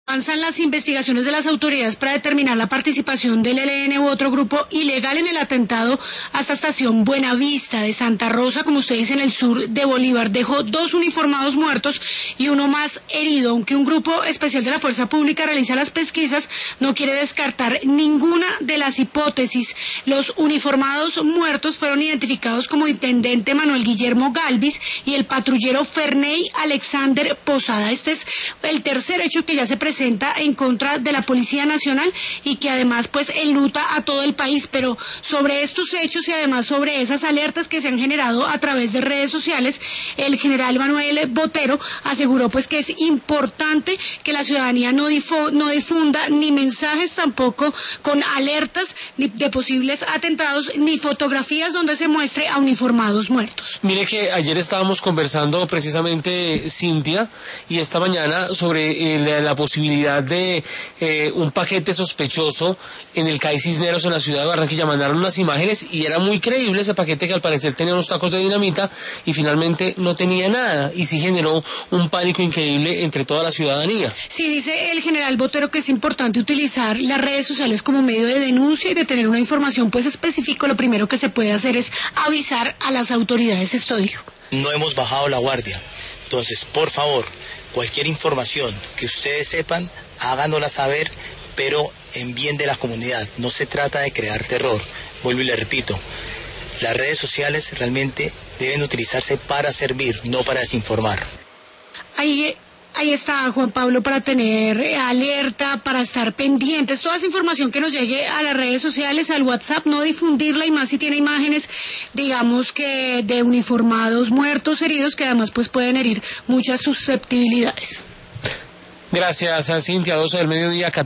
Avanzan las investigaciones de las autoridades para determinar la participación del ELN u otro grupo ilegal en el atentado a esta estación Buenavista de Santa Rosa, como usted dice, en el sur de Bolívar. Dejó 2 uniformados muertos y 1 más herido. Aunque un grupo especial de la Fuerza Pública realiza las pesquisas, no quiere descartar ninguna de las hipótesis. Los uniformados muertos fueron identificados como intendente Manuel Guillermo Galvis y el patrullero Ferney Alexander Posada. Este es el tercer hecho que ya se presenta en contra de la Policía Nacional y que además pues enluta a todo el país. Pero sobre estos hechos y además sobre esas alertas que se han generado a través de redes sociales, el general Manuel Botero aseguró pues que es importante que la ciudadanía no difunda ni mensajes tampoco con alertas de posibles atentados ni fotografías donde se muestre a uniformados muertos. Mire que ayer estábamos conversando precisamente, Cintia, y esta mañana sobre la posibilidad de un paquete sospechoso en el CAI Cisneros en la ciudad de Barranquilla. Mandaron unas imágenes y era muy creíble ese paquete, que al parecer tenía unos tacos de dinamita y finalmente no tenía nada, y sí generó un pánico increíble entre toda la ciudadanía. Sí, dice el general Botero que es importante utilizar las redes sociales como medio de denuncia y de tener una información pues específica. Lo primero que se puede hacer es avisar a las autoridades, esto dijo. No hemos bajado la guardia, entonces por favor, cualquier información que ustedes sepan, háganosla saber, pero en bien de la comunidad. No se trata de crear terror. Vuelvo y le repito, las redes sociales realmente deben utilizarse para servir, no para desinformar. Ahí está, Juan Pablo, para tener alerta, para estar pendientes. Toda esa información que nos llegue a las redes sociales, al WhatsApp, no difundirla, y más si tiene imágenes, digamos que de uniformados muertos, heridos, que además pues pueden herir muchas susceptibilidades. Gracias, Cintia. 12 del mediodía, 14.